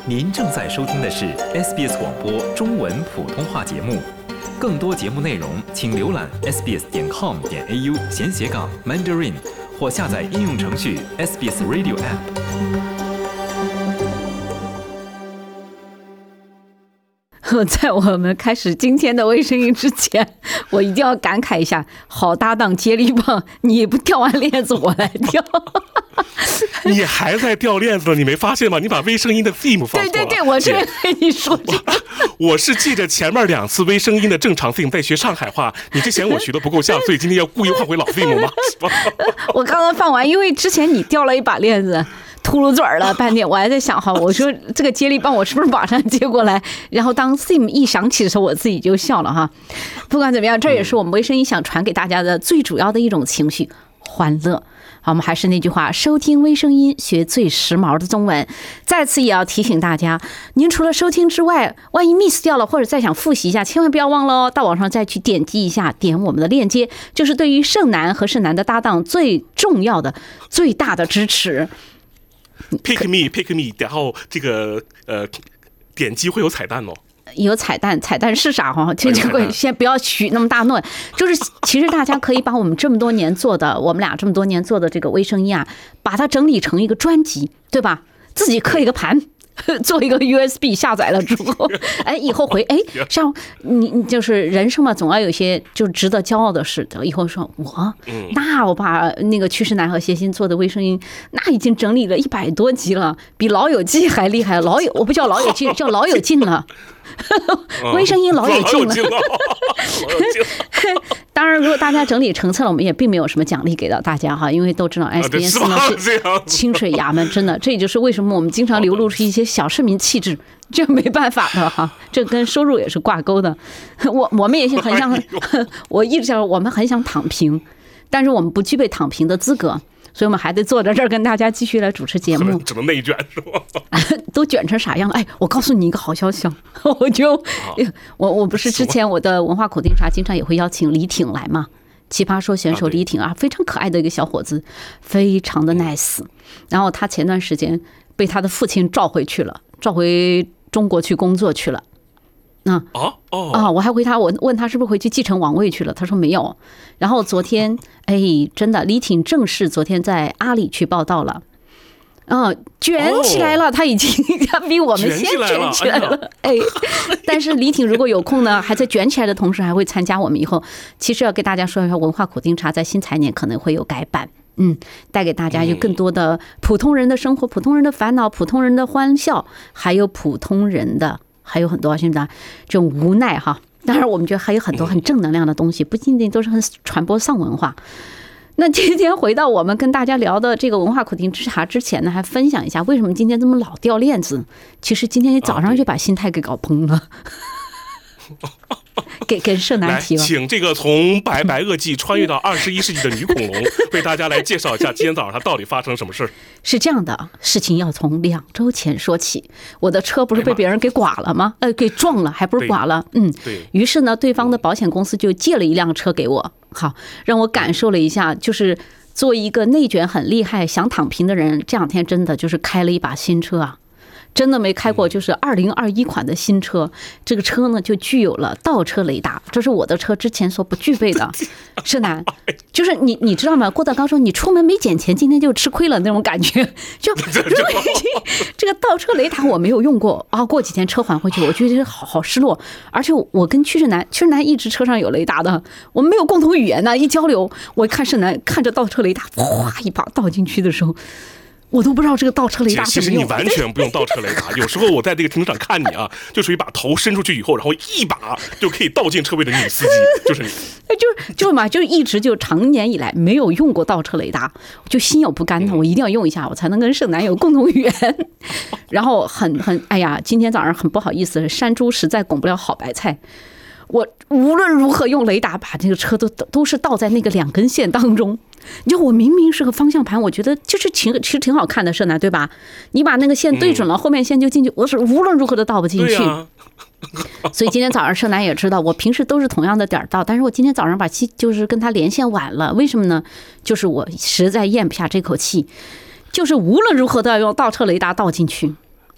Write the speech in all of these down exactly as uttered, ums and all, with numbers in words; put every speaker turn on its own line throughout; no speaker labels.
您正在收听的是 S B S 广播中文普通话节目。更多节目内容，请浏览 s b s 点 com 点 a u 闲斜杠 Mandarin 或下载应用程序 S B S Radio App。
在我们开始今天的微声音之前，我一定要感慨一下，好搭档接力棒，你不掉完链子我来掉。
你还在掉链子，你没发现吗？你把微声音的 theme 放错了。
对对对，我是跟你说这个。
我, 我是记着前面两次微声音的正常 theme 在学上海话，你之前我学的不够像，所以今天要故意换回老 theme 吗？
我刚刚放完，因为之前你掉了一把链子。秃噜嘴了半天，我还在想哈，我说这个接力棒我是不是马上接过来？然后当 theme 一响起的时候，我自己就笑了哈。不管怎么样，这也是我们微声音想传给大家的最主要的一种情绪——欢乐。好，我们还是那句话，收听微声音，学最时髦的中文。再次也要提醒大家，您除了收听之外，万一 miss 掉了或者再想复习一下，千万不要忘了哦，到网上再去点击一下，点我们的链接，就是对于盛男和盛男的搭档最重要的、最大的支持。
Pick me, pick me， 然后这个呃，点击会有彩蛋哦。
有彩蛋，彩蛋是啥哈？这这个先不要许那么大诺，就是其实大家可以把我们这么多年做的，我们俩这么多年做的这个微声音啊，把它整理成一个专辑，对吧？自己刻一个盘。做一个 U S B 下载了之后，哎，以后回哎，像你你就是人生嘛，总要有些就是值得骄傲的事的。以后说我，那我把那个趋势男和谐星做的微声音，那已经整理了一百多集了，比老友记还厉害。老友我不叫老友记，叫老友进了。微声音老友进了。当然，如果大家整理成册了，我们也并没有什么奖励给到大家哈，因为都知道 S B S 呢是清水衙门，真的，这也就是为什么我们经常流露出一些小市民气质，这没办法的哈，这跟收入也是挂钩的。我我们也很想，我一直想我们很想躺平，但是我们不具备躺平的资格。所以我们还得坐在这儿跟大家继续来主持节目，
只能内卷是吧？
都卷成啥样了？哎，我告诉你一个好消息，我就我我不是之前我的文化口听茶经常也会邀请李挺来嘛，奇葩说选手李挺啊，非常可爱的一个小伙子，非常的 nice。然后他前段时间被他的父亲召回去了，召回中国去工作去了。啊哦哦啊！我还回他，我问他是不是回去继承王位去了，他说没有。然后昨天，哎，真的，李挺正式昨天在阿里去报道了，啊，卷起来了，他已经他比我们先卷起来了，哎。但是李挺如果有空呢，还在卷起来的同时，还会参加我们以后。其实要给大家说一下，文化口听茶在新财年可能会有改版。嗯，带给大家有更多的普通人的生活、普通人的烦恼、普通人的欢笑，还有普通人的。还有很多现在这种无奈哈，当然我们觉得还有很多很正能量的东西，不仅仅都是很传播丧文化。那今天回到我们跟大家聊的这个文化口听茶之前呢，还分享一下为什么今天这么老掉链子。其实今天一早上就把心态给搞崩了。给给盛男提了，
请这个从白白垩纪穿越到二十一世纪的女恐龙为大家来介绍一下今天早上它到底发生什么事。
是这样的，事情要从两周前说起。我的车不是被别人给剐了吗？呃，给撞了，还不是剐了。嗯，对。于是呢，对方的保险公司就借了一辆车给我，好让我感受了一下，就是作为一个内卷很厉害、想躺平的人，这两天真的就是开了一把新车啊。真的没开过，就是二零二一款的新车，这个车呢就具有了倒车雷达，这是我的车之前所不具备的。是男，就是你你知道吗？郭德纲说你出门没捡钱，今天就吃亏了那种感觉，就这个倒车雷达我没有用过啊。过几天车还回去，我觉得好好失落。而且我跟屈志南，屈志南一直车上有雷达的，我们没有共同语言呢，一交流，我看世南看着倒车雷达，哗一把倒进去的时候。我都不知道这个倒车雷达怎么用。
其实你完全不用倒车雷达，有时候我在这个停车场看你啊，就属于把头伸出去以后，然后一把就可以倒进车位的女司机，就是你。
就就嘛，就一直就长年以来没有用过倒车雷达，就心有不甘的，我一定要用一下，我才能跟盛男有共同语言。然后很很哎呀，今天早上很不好意思，山猪实在拱不了好白菜。我无论如何用雷达把这个车都都是倒在那个两根线当中。你就我明明是个方向盘，我觉得就是挺其实挺好看的，盛男对吧？你把那个线对准了，后面线就进去，我是无论如何都倒不进去。所以今天早上盛男也知道，我平时都是同样的点到，但是我今天早上把气就是跟他连线晚了，为什么呢？就是我实在咽不下这口气，就是无论如何都要用倒车雷达倒进去。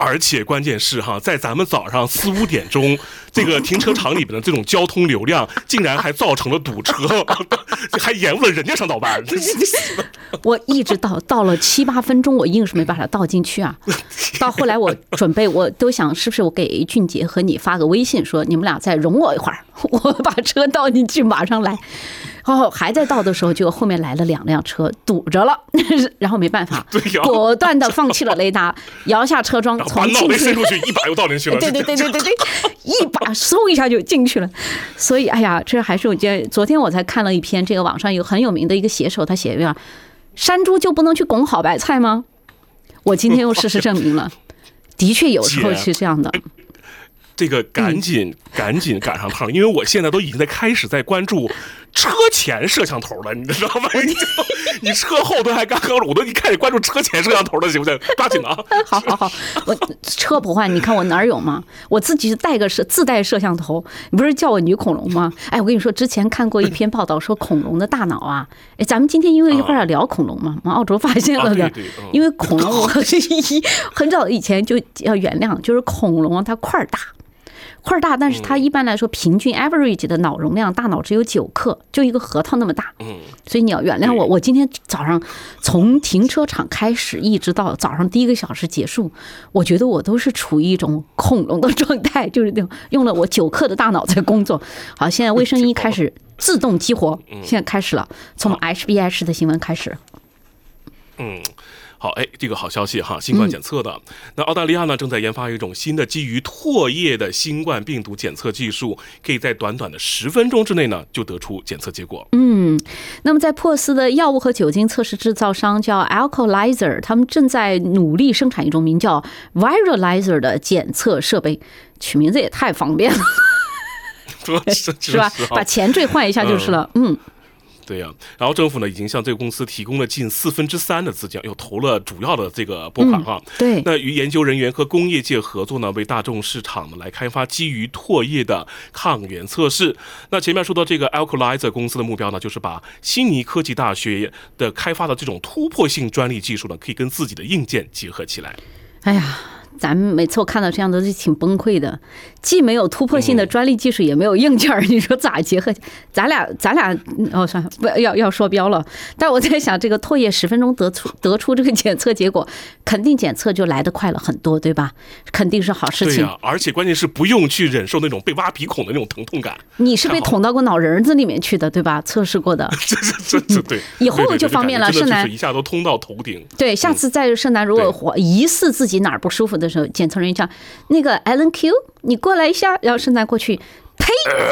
而且关键是哈，在咱们早上四五点钟，这个停车场里边的这种交通流量，竟然还造成了堵车，还延误了人家上早班。
我一直到到了七八分钟，我硬是没把它倒进去啊。到后来我准备，我都想是不是我给俊杰和你发个微信说，你们俩再容我一会儿，我把车倒进去，马上来。然后还在倒的时候，就后面来了两辆车堵着了，然后没办法，果断的放弃了雷达，摇下车窗，从
把脑袋伸出去，一把又倒进去了。
对对对对对对，一把嗖一下就进去了。所以，哎呀，这还是我觉得，昨天我才看了一篇，这个网上有很有名的一个写手，他写的山猪就不能去拱好白菜吗？我今天又事实证明了，的确有时候是这样的。
这个赶紧赶紧赶上趟，因为我现在都已经在开始在关注车前摄像头了，你知道吗？你车后都还刚刚，我都已经开始关注车前摄像头了，行不行？抓紧啊！
好好好，我车不换，你看我哪儿有吗？我自己是带个摄自带摄像头，你不是叫我女恐龙吗？哎，我跟你说，之前看过一篇报道说恐龙的大脑啊，哎，咱们今天因为一会儿要聊恐龙嘛，我们澳洲发现了的，
啊对对嗯、
因为恐龙我很早以前就要原谅，就是恐龙它块儿大。块儿大，但是它一般来说平均 average 的脑容量，大脑只有九克，就一个核桃那么大。
嗯，
所以你要原谅我，我今天早上从停车场开始，一直到早上第一个小时结束，我觉得我都是处于一种恐龙的状态，就是那种用了我九克的大脑在工作。好，现在卫生衣开始自动激活，现在开始了，从 H B I 式的新闻开始。
嗯。好，哎，这个好消息哈，新冠检测的。那澳大利亚呢，正在研发一种新的基于唾液的新冠病毒检测技术，可以在短短的十分钟之内呢，就得出检测结果。
嗯，那么在珀斯的药物和酒精测试制造商叫 Alcolyzer， 他们正在努力生产一种名叫 Viralizer 的检测设备，取名字也太方便了，是吧？把前缀换一下就是了，嗯。
对呀、啊，然后政府呢已经向这个公司提供了近四分之三的资金，又投了主要的这个拨款哈、
嗯。对，
那与研究人员和工业界合作呢，为大众市场呢来开发基于唾液的抗原测试。那前面说到这个 Alcolyzer 公司的目标呢，就是把悉尼科技大学的开发的这种突破性专利技术呢，可以跟自己的硬件结合起来。
哎呀。咱们每次我看到这样都是挺崩溃的，既没有突破性的专利技术，也没有硬件，你说咋结合？咱俩咱俩哦，算了，不要要说标了。但我在想，这个唾液十分钟得出得出这个检测结果，肯定检测就来得快了很多，对吧？肯定是好事情。
对呀、啊，而且关键是不用去忍受那种被挖鼻孔的那种疼痛感。
你是被捅到过脑仁子里面去的，对吧？测试过的。
这这这这对。
以后就方便了，盛楠
一下都通到头顶。
对，下次再盛楠如果疑似自己哪儿不舒服的时候，检测人员讲那个 Alan Q， 你过来一下，然后盛楠过去，呸，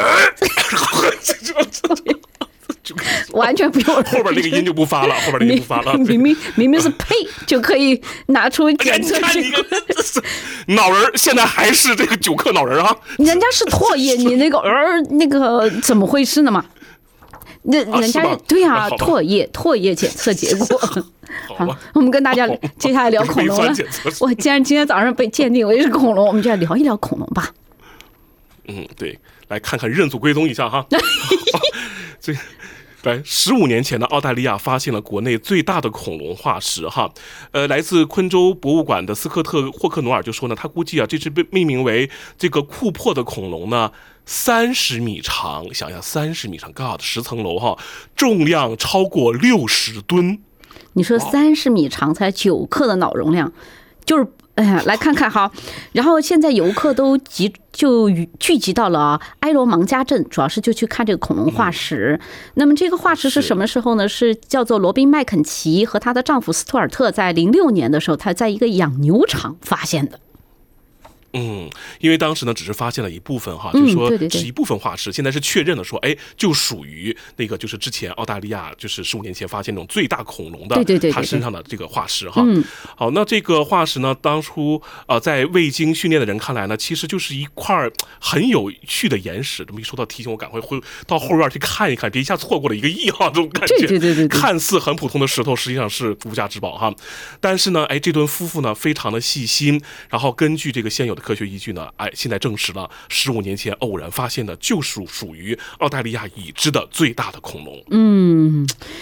完全不用，
后边那个音就不发了，后边那个音不发了，
明明明明是呸就可以拿出检测结果。
脑仁现在还是这个九克脑仁啊，
人家是唾液，你那个儿那个怎么回事呢嘛？那人家、啊、对呀、啊，唾液唾液检测结果。好，我们跟大家接下来聊恐龙了。我既然今天早上被鉴定为是恐龙，我们就来聊一聊恐龙吧。
嗯，对，来看看认祖归宗一下哈。这。来，十五年前的澳大利亚发现了国内最大的恐龙化石哈，呃，来自昆州博物馆的斯科特霍克努尔就说呢，他估计啊，这只被命名为这个库珀的恐龙呢，三十米长，想想三十米长 ，God， 十层楼哈，重量超过六十吨。
你说三十米长才九克的脑容量，就是。哎呀，来看看哈，然后现在游客都集就聚集到了埃罗芒加镇，主要是就去看这个恐龙化石。那么这个化石是什么时候呢？是叫做罗宾麦肯齐和她的丈夫斯图尔特在零六年的时候，他在一个养牛场发现的。
嗯，因为当时呢只是发现了一部分哈，就是说是一部分化石，现在是确认了说，哎，就属于那个就是之前澳大利亚就是十五年前发现那种最大恐龙的，
对对对，
它身上的这个化石哈。嗯，好，那这个化石呢，当初呃在未经训练的人看来呢，其实就是一块很有趣的岩石。这么一说到，提醒我赶快回到后院去看一看，别一下错过了一个亿哈，这种感觉。
对对对对，
看似很普通的石头，实际上是无价之宝哈。但是呢，哎，这对夫妇呢非常的细心，然后根据这个现有的科学依据呢，哎，现在证实了十五年前偶然发现的，就属属于澳大利亚已知的最大的恐龙。
嗯，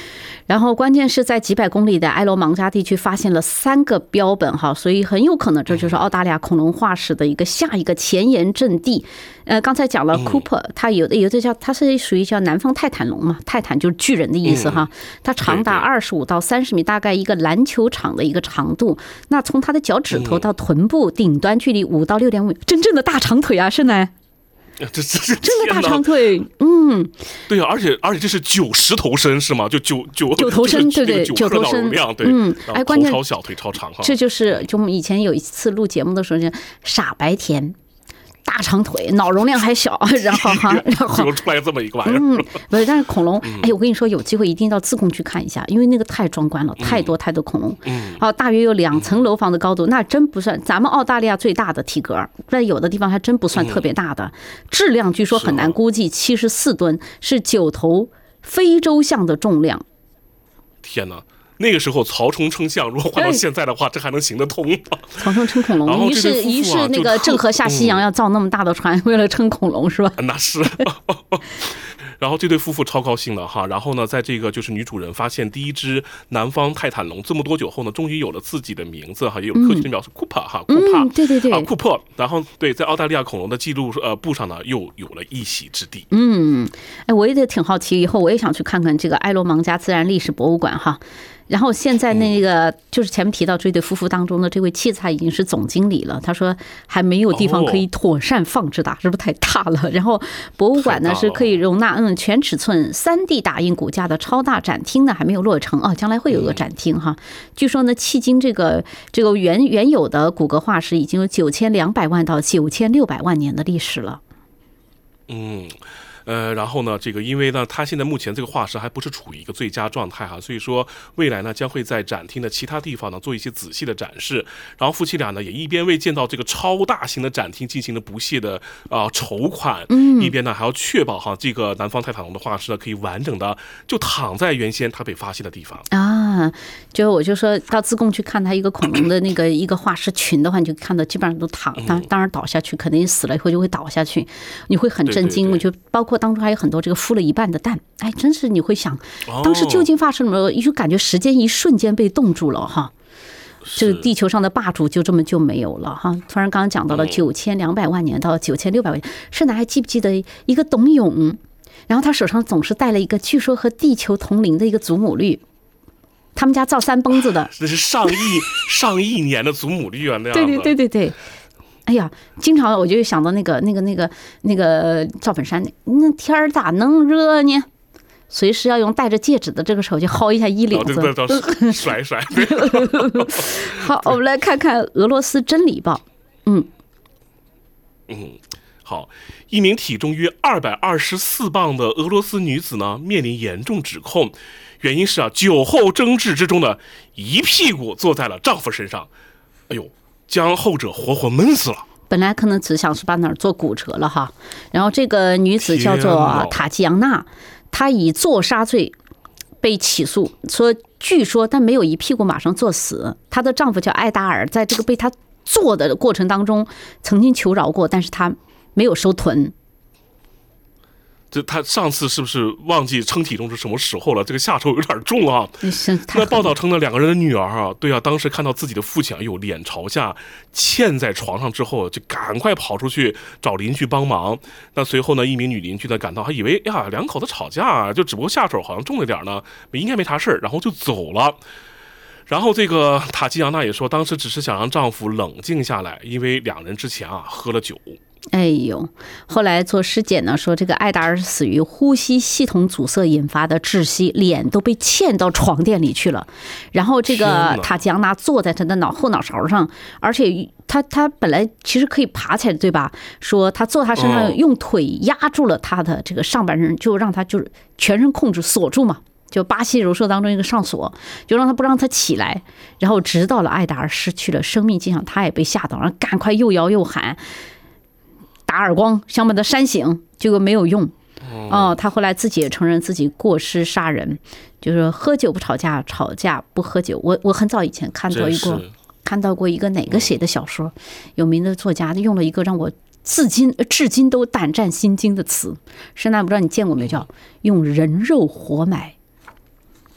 然后关键是在几百公里的埃罗芒加地区发现了三个标本哈，所以很有可能这就是澳大利亚恐龙化石的一个下一个前沿阵地。呃，刚才讲了 Cooper， 它有的有的叫它是属于叫南方泰坦龙嘛，泰坦就是巨人的意思哈，它长达二十五到三十米，大概一个篮球场的一个长度。那从它的脚趾头到臀部顶端距离五到六点五米，真正的大长腿啊，是呢。
这这这
真的大长腿，嗯，
对啊，而且而且这是九十头身是吗？就九九
九头身，对对，九头身，
对，
嗯，哎，关键
头超小，腿超长哈。
这就是就我们以前有一次录节目的时候，就傻白甜。大长腿，脑容量还小，然后哈，然后
出来这么一个玩意儿。
嗯，不是，但是恐龙，哎，我跟你说，有机会一定到自贡去看一下，因为那个太壮观了，太多太多恐龙。嗯，啊，大约有两层楼房的高度，那真不算咱们澳大利亚最大的体格，在有的地方还真不算特别大的。质量据说很难估计，七十四吨是九头非洲象的重量。
天哪！那个时候曹冲称象，如果换到现在的话，这还能行得通吗？
曹冲称恐龙，于是于是那个郑和下西洋要造那么大的船，为了称恐龙是吧？
那是。然后这对夫妇超高兴了哈，然后呢，在这个就是女主人发现第一只南方泰坦龙这么多久后呢，终于有了自己的名字哈，也有客气的描述库珀哈，库珀，
对对对，
啊库珀，然后对，在澳大利亚恐龙的记录呃簿上呢，又有了一席之地。
嗯，哎，我也挺好奇，以后我也想去看看这个埃罗芒加自然历史博物馆哈。然后现在那个就是前面提到这对夫妇当中的这位妻子，他已经是总经理了。他说还没有地方可以妥善放置它，是不是太大了？然后博物馆呢是可以容纳嗯全尺寸三 D 打印骨架的超大展厅呢，还没有落成啊，将来会有个展厅哈。据说呢，迄今这个这个原原有的骨骼化石已经有九千两百万到九千六百万年的历史了。
嗯。呃，然后呢，这个因为呢，它现在目前这个化石还不是处于一个最佳状态哈，所以说未来呢将会在展厅的其他地方呢做一些仔细的展示。然后夫妻俩呢也一边为建造这个超大型的展厅进行了不懈的啊、呃、筹款，嗯，一边呢还要确保哈这个南方泰坦龙的化石呢可以完整的就躺在原先它被发现的地方
啊。就我就说到自贡去看它一个恐龙的那个一个化石群的话，你就看到基本上都躺，当当然倒下去，肯定死了以后就会倒下去，你会很震惊。我觉得包括当中还有很多这个孵了一半的蛋，哎，真是你会想，当时究竟发生了什么？就感觉时间一瞬间被冻住了哈，这个地球上的霸主就这么就没有了哈。突然刚刚讲到了九千两百万年到九千六百万年，甚至还记不记得一个董永，然后他手上总是带了一个据说和地球同龄的一个祖母绿。他们家造三蹦子的，
这是上亿上亿年的祖母绿啊，那样的。
对对对对对。哎呀，经常我就想到那个那个那个那个赵本山，那天儿咋能热呢？随时要用戴着戒指的这个手去薅一下衣领子，
哦、对对对甩甩。
好，我们来看看俄罗斯真理报。嗯
嗯，好，一名体重约二百二十四磅的俄罗斯女子呢，面临严重指控。原因是啊，酒后争执之中呢，一屁股坐在了丈夫身上，哎呦，将后者活活闷死了。
本来可能只想是把哪儿做骨折了哈，然后这个女子叫做塔吉扬娜，她以坐杀罪被起诉，说据说但没有一屁股马上坐死。她的丈夫叫艾达尔，在这个被她坐的过程当中，曾经求饶过，但是他没有收臀。
这他上次是不是忘记称体重是什么时候了？这个下手有点重啊。那报道称呢，两个人的女儿啊，对啊，当时看到自己的父亲啊，有脸朝下嵌在床上之后，就赶快跑出去找邻居帮忙。那随后呢，一名女邻居呢赶到，还以为呀两口子吵架，就只不过下手好像重了点呢，应该没啥事，然后就走了。然后这个塔基扬娜也说，当时只是想让丈夫冷静下来，因为两人之前啊喝了酒。
哎呦，后来做尸检呢，说这个艾达尔死于呼吸系统阻塞引发的窒息，脸都被嵌到床垫里去了。然后这个塔吉扬娜坐在他的脑后脑勺上，而且他他本来其实可以爬起来，对吧？说他坐他身上，用腿压住了他的这个上半身，就让他就是全身控制锁住嘛。就巴西柔术当中一个上锁，就让他不让他起来，然后直到了艾达尔失去了生命迹象，他也被吓到，然后赶快又摇又喊，打耳光，想把他扇醒，结果没有用。哦，他后来自己也承认自己过失杀人，就是喝酒不吵架，吵架不喝酒。我我很早以前看到一个看到过一个哪个写的小说，有名的作家用了一个让我至今至今都胆战心惊的词，圣诞不知道你见过没有？叫用人肉活埋。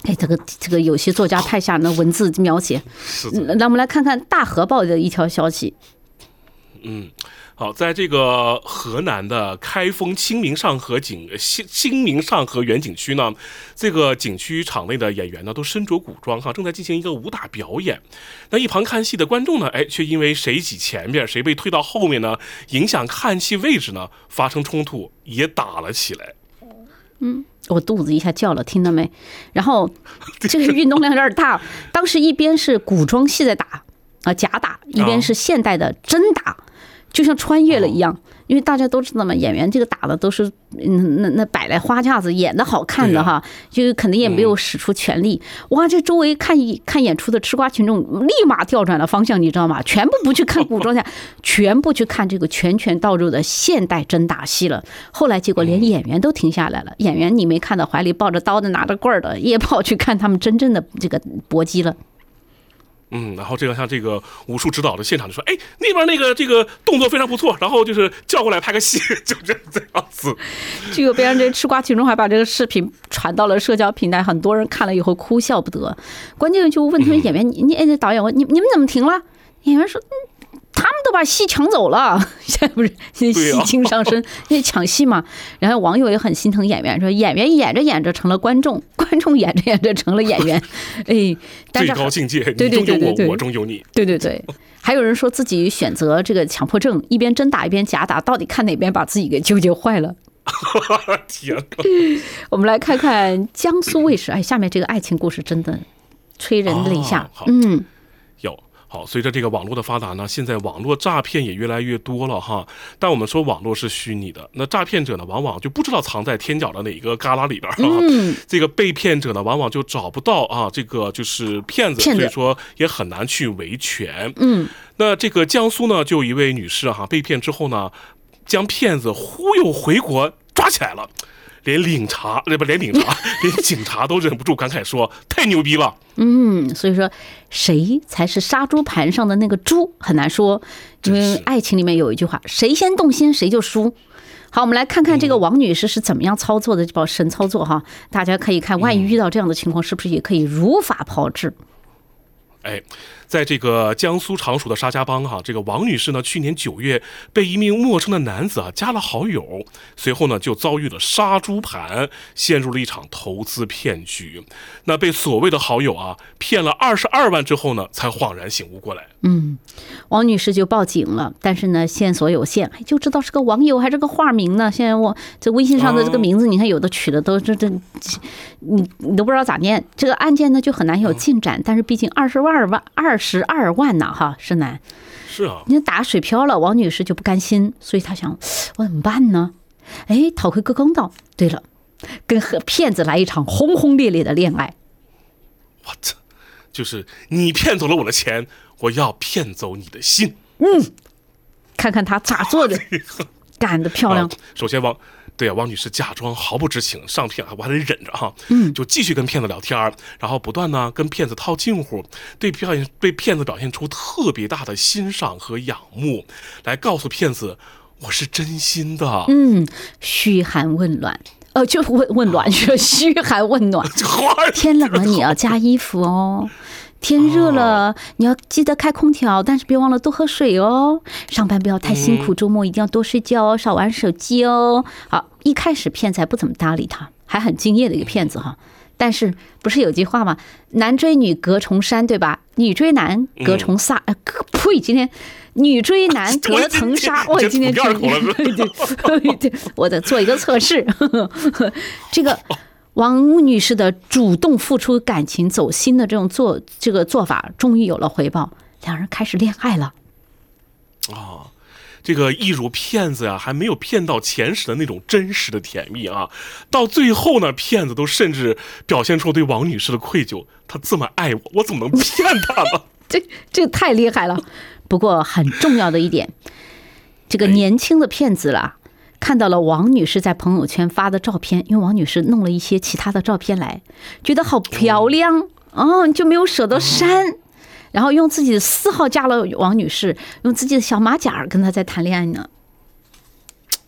哎，这个这个有些作家太吓人了，文字描写。
是的。
那我们来看看《大河报》的一条消息。
嗯。好，在这个河南的开封清明上河景清清明上河园景区呢，这个景区场内的演员呢都身着古装哈，正在进行一个武打表演。那一旁看戏的观众呢，哎，却因为谁挤前面，谁被推到后面呢，影响看戏位置呢，发生冲突，也打了起来。
嗯。我肚子一下叫了，听到没？然后这个运动量有点大，当时一边是古装戏在打啊假打，一边是现代的真打。就像穿越了一样，因为大家都知道嘛，演员这个打的都是嗯那那摆来花架子，演的好看的哈，就肯定也没有使出全力。哇，这周围看看演出的吃瓜群众立马调转了方向，你知道吗？全部不去看古装戏，全部去看这个拳拳到肉的现代真打戏了。后来结果连演员都停下来了，演员你没看到怀里抱着刀的、拿着棍儿的，也跑去看他们真正的这个搏击了。
嗯，然后这个像这个武术指导的现场就说，哎，那边那个这个动作非常不错，然后就是叫过来拍个戏，就这这样子。
这个别人这吃瓜群众还把这个视频传到了社交平台，很多人看了以后哭笑不得。关键就问他们演员，你你哎，导演问你你们怎么停了？演员说，嗯，他们都把戏抢走了，现在不是戏精上身，那抢戏嘛。然后网友也很心疼演员，说演员演着演着成了观众，观众演着演着成了演员，哎，但是
最高境界，
对对对对对，
你中有我，我中有你。
对对对，还有人说自己选择这个强迫症，一边真打一边假打，到底看哪边把自己给纠结坏了。
天哪！
我们来看看江苏卫视，哎，下面这个爱情故事真的催人泪下，
哦、
嗯。
好，随着这个网络的发达呢，现在网络诈骗也越来越多了哈。但我们说网络是虚拟的，那诈骗者呢，往往就不知道藏在天角的哪个旮旯里边哈。嗯，这个被骗者呢，往往就找不到啊，这个就是骗子，所以说也很难去维权。嗯，那这个江苏呢，就有一位女士哈，被骗之后呢，将骗子忽悠回国，抓起来了。连领察，不连领察，连警察都忍不住感慨说：“太牛逼了。”
嗯，所以说谁才是杀猪盘上的那个猪很难说，因为爱情里面有一句话：谁先动心谁就输。好，我们来看看这个王女士是怎么样操作的这包神操作哈，大家可以看，万一遇到这样的情况，是不是也可以如法炮制？
哎，在这个江苏常熟的沙家浜哈，这个王女士呢，去年九月被一名陌生的男子啊加了好友，随后呢就遭遇了杀猪盘，陷入了一场投资骗局。那被所谓的好友啊骗了二十二万之后呢，才恍然醒悟过来。嗯，
王女士就报警了，但是呢线索有限，就知道是个网友还是个化名呢。现在我这微信上的这个名字，你看有的取的都这这，你你都不知道咋念。这个案件呢就很难有进展，但是毕竟二十万。二万二十二万呢，哈，是难，
是啊，
你打水漂了，王女士就不甘心，所以她想，我怎么办呢？哎，讨回个公道。对了，跟和骗子来一场轰轰烈烈的恋爱。
我这就是你骗走了我的钱，我要骗走你的心。
嗯，看看她咋做的，干得漂亮。
首先王。对啊，王女士假装毫不知情上骗，我还得忍着哈，嗯，就继续跟骗子聊天，然后不断呢跟骗子套近乎，对表现对骗子表现出特别大的欣赏和仰慕，来告诉骗子我是真心的。嗯，
嘘寒问暖，呃，就问问暖，说嘘寒问暖。天冷了你要加衣服哦。天热了，你要记得开空调，但是别忘了多喝水哦。上班不要太辛苦，周末一定要多睡觉哦，少玩手机哦。好，一开始骗子还不怎么搭理他，还很敬业的一个骗子哈。但是不是有句话吗？男追女隔重山，对吧？女追男隔重纱。呃，呸！今天女追男隔层纱。我今天对，我得做一个测试。这个。王女士的主动付出感情走心的这种做这个做法终于有了回报，两人开始恋爱了。
哦，这个一如骗子呀、啊，还没有骗到钱时的那种真实的甜蜜啊，到最后呢，骗子都甚至表现出对王女士的愧疚。她这么爱我，我怎么能骗她呢？
这这太厉害了。不过很重要的一点，这个年轻的骗子啦。看到了王女士在朋友圈发的照片，因为王女士弄了一些其他的照片来，觉得好漂亮，哦，就没有舍得删，然后用自己的私号加了王女士，用自己的小马甲跟她在谈恋爱呢。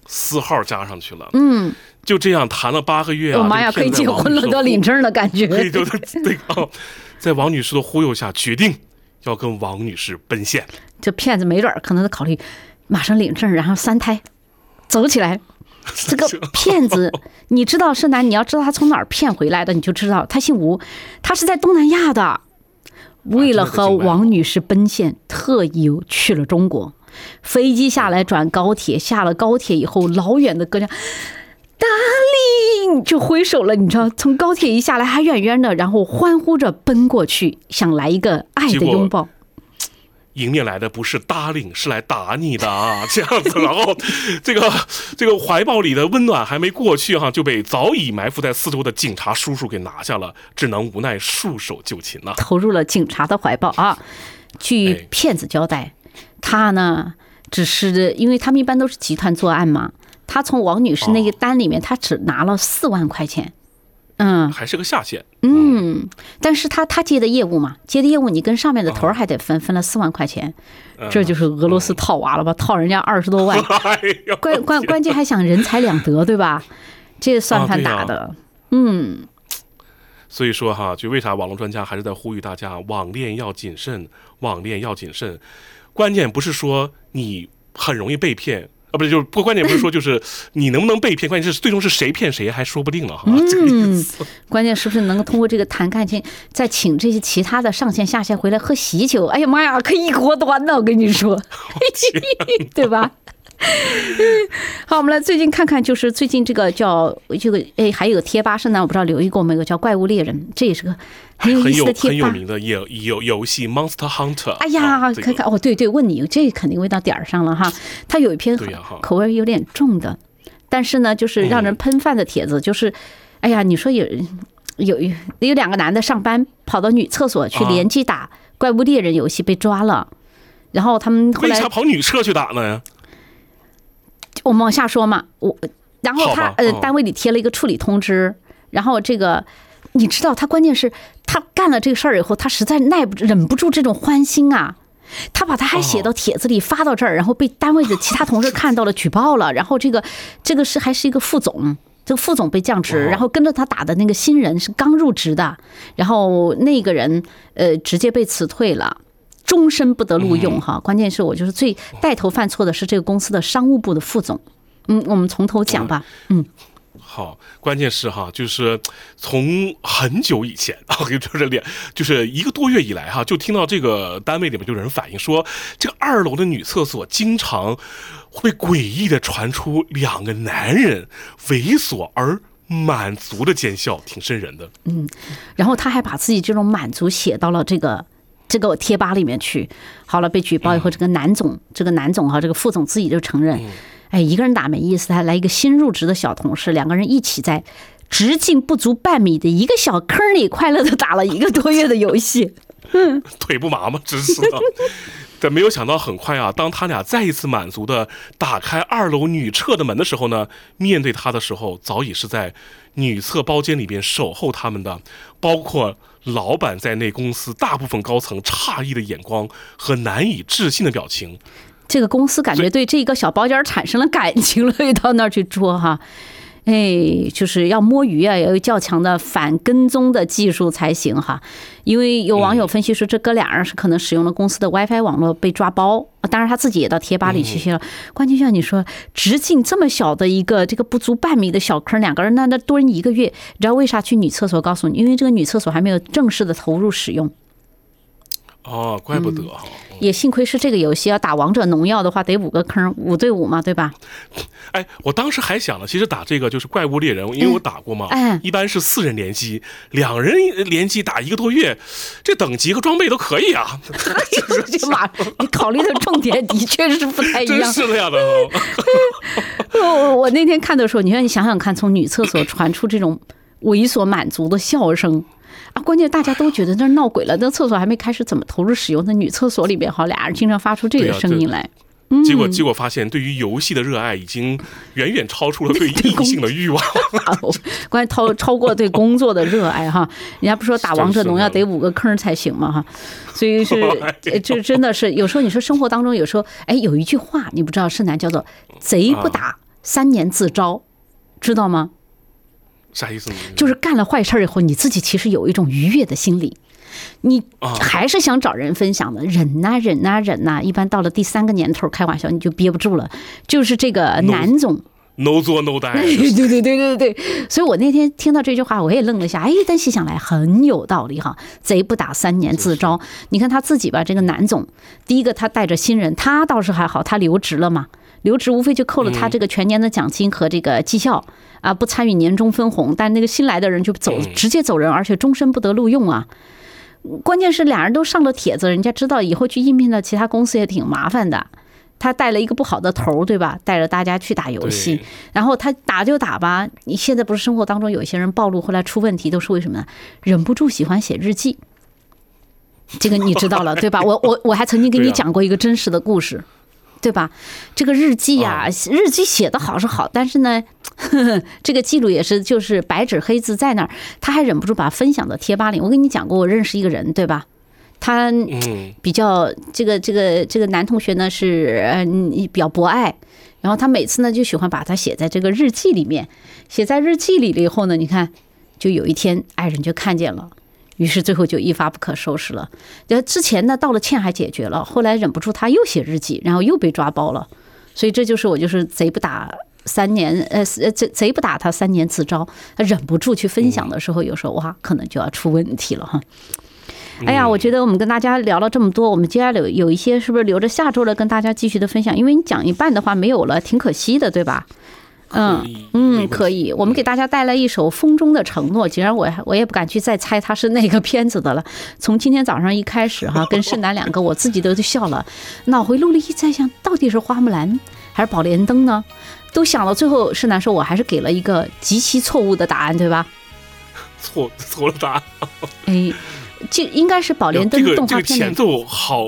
私号加上去了。
嗯，
就这样谈了八个月啊！
我妈呀，可以结婚了，都领证的感觉。
可以，对对啊，在王女士的忽悠下，决定要跟王女士奔现。
这骗子没准可能考虑马上领证，然后三胎走起来。这个骗子，你知道盛楠，你要知道他从哪儿骗回来的，你就知道他姓吴，他是在东南亚的，为了和王女士奔现，特意去了中国，飞机下来转高铁，下了高铁以后，老远的歌唱Darling 就挥手了，你知道，从高铁一下来还远远的，然后欢呼着奔过去，想来一个爱的拥抱。
迎面来的不是 Darling， 是来打你的啊！这样子，然后这个这个怀抱里的温暖还没过去哈，就被早已埋伏在四周的警察叔叔给拿下了，只能无奈束手就擒了，
投入了警察的怀抱啊！据骗子交代，他呢只是因为他们一般都是集团作案嘛，他从王女士那个单里面，他只拿了四万块钱。嗯，
还是个下线。
嗯，但是他他接的业务嘛，接的业务你跟上面的头还得分，分了四万块钱，这就是俄罗斯套娃了吧？套人家二十多万，关关关键还想人财两得，对吧？这算盘打的，嗯。
所以说哈，就为啥网络专家还是在呼吁大家网恋要谨慎，网恋要谨慎。关键不是说你很容易被骗。啊，不是，就是不，关键不是说就是你能不能被骗，关键是最终是谁骗谁还说不定了哈。
嗯，关键是不是能够通过这个谈感情，再请这些其他的上线下线回来喝喜酒？哎呀妈呀，可以一锅端呢，我跟你说，对吧？好，我们来最近看看，就是最近这个叫这个哎，还有个贴吧，圣诞我不知道留意过没有，叫怪物猎人，这也是个很有意思的贴吧，
很有名的游游游戏 Monster Hunter。
哎呀，看看、这个、哦，对对，问你这肯定问到点儿上了哈。他有一篇口味有点重的，但是呢，就是让人喷饭的帖子，就是，哎呀，你说有有有两个男的上班跑到女厕所去联机打怪物猎人游戏被抓了，然后他们后来
为啥跑女厕去打呢？
我们往下说嘛，我然后他呃单位里贴了一个处理通知，然后这个你知道他关键是他干了这个事儿以后，他实在耐不忍不住这种欢心啊，他把他还写到帖子里发到这儿，然后被单位的其他同事看到了举报了，然后这个这个是还是一个副总，这个副总被降职，然后跟着他打的那个新人是刚入职的，然后那个人呃直接被辞退了。终身不得录用哈，关键是我就是最带头犯错的是这个公司的商务部的副总。嗯，我们从头讲吧。嗯，
好，关键是哈，就是从很久以前啊，就是两就是一个多月以来哈，就听到这个单位里面就有人反映说，这个二楼的女厕所经常会诡异的传出两个男人猥琐而满足的奸笑，挺瘆人的。
嗯，然后他还把自己这种满足写到了这个。这个贴吧里面去，好了，被举报以后，这个男总，这个男总哈，这个副总自己就承认，哎，一个人打没意思，他来一个新入职的小同事，两个人一起在直径不足半米的一个小坑里快乐的打了一个多月的游戏，嗯，
腿不麻吗？真是的。但没有想到，很快啊，当他俩再一次满足的打开二楼女厕的门的时候呢，面对他的时候，早已是在女厕包间里边守候他们的，包括老板在内公司大部分高层诧异的眼光和难以置信的表情。
这个公司感觉对这个小包间产生了感情了，又到那儿去捉哈。哎，就是要摸鱼啊，要有较强的反跟踪的技术才行哈。因为有网友分析说，这哥俩人是可能使用了公司的 WiFi 网络被抓包，当然他自己也到贴吧里去了。关键像你说，直径这么小的一个这个不足半米的小坑，两个人那那蹲一个月，你知道为啥去女厕所？告诉你，因为这个女厕所还没有正式的投入使用。
哦，怪不得哈、
嗯，也幸亏是这个游戏，要打王者农药的话，得五个坑，五对五嘛，对吧？
哎，我当时还想了，其实打这个就是怪物猎人，因为我打过嘛，
嗯、
一般是四人联机，两人联机打一个多月，这等级和装备都可以啊。
这马，你考虑的重点的确是不太一样。
真是那样的、
哦。我那天看的时候，你说你想想看，从女厕所传出这种猥琐满足的笑声。啊，关键大家都觉得那闹鬼了，那厕所还没开始怎么投入使用，那女厕所里边好，俩人经常发出这个声音来。嗯、
结果结果发现，对于游戏的热爱已经远远超出了对异性的欲望，
关键超超过对工作的热爱哈。人家不说打王者农药得五个坑才行吗哈？所以是这真的是有时候你说生活当中有时候哎有一句话你不知道是哪叫做贼不打。 三年自招，知道吗？
啥意思呢？
就是干了坏事以后，你自己其实有一种愉悦的心理，你还是想找人分享的，忍呐、啊、忍呐、啊、忍呐、啊。一般到了第三个年头，开玩笑你就憋不住了。就是这个南总。
no 做 no die，
对对对对对对，所以我那天听到这句话，我也愣了一下。哎，但细想来很有道理哈。贼不打三年自招，你看他自己吧，这个南总，第一个他带着新人，他倒是还好，他留职了嘛，留职无非就扣了他这个全年的奖金和这个绩效啊，不参与年终分红，但那个新来的人就走，直接走人，而且终身不得录用啊。关键是俩人都上了帖子，人家知道以后去应聘到其他公司也挺麻烦的。他带了一个不好的头，对吧？带着大家去打游戏，然后他打就打吧。你现在不是生活当中有一些人暴露后来出问题，都是为什么呢？忍不住喜欢写日记，这个你知道了对吧？我我我还曾经跟你讲过一个真实的故事，对吧？这个日记呀、啊，日记写得好是好，但是呢，呵呵这个记录也是就是白纸黑字在那儿，他还忍不住把它分享到贴吧里。我跟你讲过，我认识一个人，对吧？他比较这个这个这个男同学呢是嗯比较博爱，然后他每次呢就喜欢把它写在这个日记里面，写在日记里了以后呢，你看就有一天爱人就看见了，于是最后就一发不可收拾了。然后之前呢到了欠还解决了，后来忍不住他又写日记，然后又被抓包了。所以这就是我就是贼不打三年呃贼贼不打他三年自招，他忍不住去分享的时候，有时候哇可能就要出问题了哈。哎呀，我觉得我们跟大家聊了这么多，我们接下来有有一些是不是留着下周来跟大家继续的分享？因为你讲一半的话没有了，挺可惜的，对吧？嗯嗯，可以。我们给大家带来一首《风中的承诺》，既然我我也不敢去再猜它是哪个片子的了。从今天早上一开始哈，跟盛楠两个，我自己都笑了，脑回路里一在想，到底是花木兰还是宝莲灯呢？都想了，最后盛楠说，我还是给了一个极其错误的答案，对吧？
错错了答案。
哎。这应该是宝莲灯动画片的、
这个、前奏好，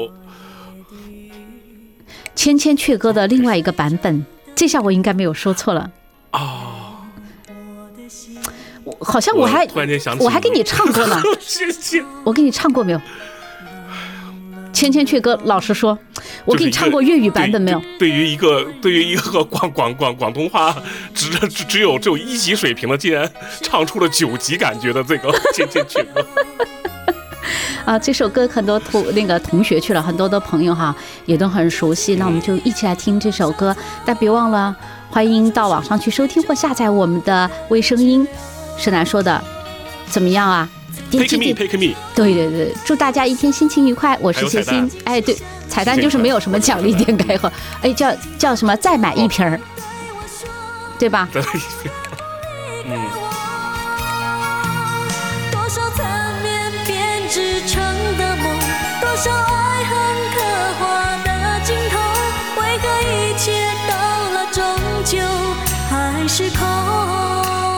千千阙歌的另外一个版本，这下我应该没有说错了
啊！
我好像我还
我突然间想起，
我还给你唱过呢。
谢谢，
我给你唱过没有？千千阙歌，老实说，我给你唱过粤语版本没有？
对, 对于一个对于一个广广广广东话只只只有只有一级水平的，竟然唱出了九级感觉的这个千千阙歌。
啊，这首歌很多同那个同学去了，很多的朋友哈也都很熟悉。那我们就一起来听这首歌，但别忘了，欢迎到网上去收听或下载我们的微声音。盛楠说的怎么样啊？点击点
，Pick me，Pick me。
对对对，祝大家一天心情愉快。我是谢欣。哎，对，彩蛋就是没有什么奖励，点开后，哎，叫叫什么？再买一瓶儿，对吧？
再买一瓶。嗯。
织成的梦，多少爱恨刻画的镜头，为何一切到了终究还是空？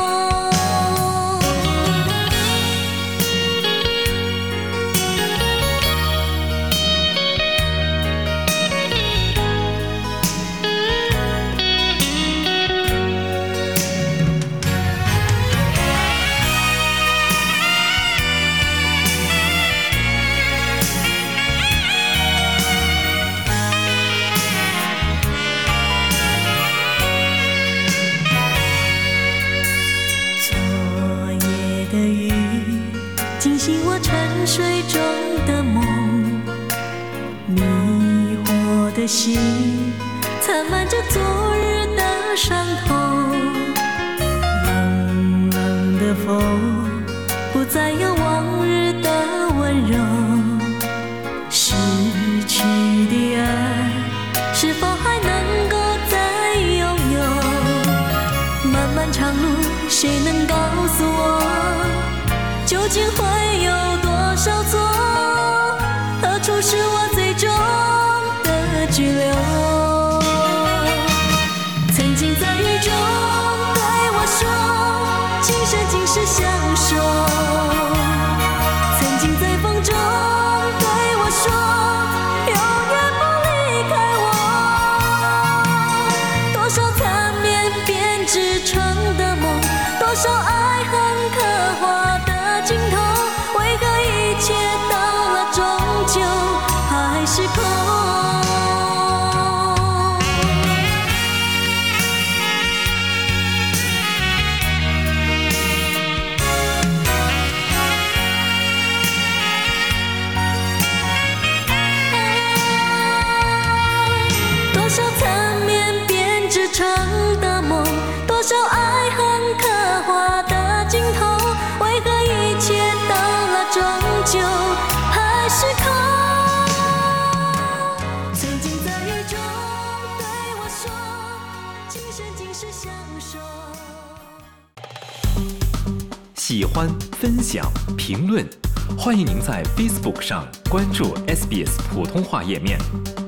沉睡中的梦，迷惑的心残满着昨日的伤痛，冷冷的风不再有往日的温柔，失去的爱是否还能够再拥有？漫漫长路，谁能告诉我，究竟会有多少错？何处是我最终的居留？曾经在雨中对我说，今生今世相守。曾经在风中对我说，永远不离开我。多少缠绵编织成的梦，多少爱恨刻画的镜头，为何一切到了终究还是空？
喜欢、分享、评论，欢迎您在 Facebook 上关注 S B S 普通话页面。